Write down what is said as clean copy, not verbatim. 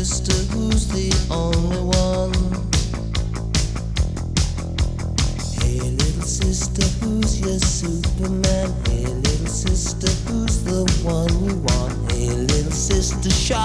sister, who's the only one? Hey little sister, who's your Superman? Hey little sister, who's the one you want? Hey little sister,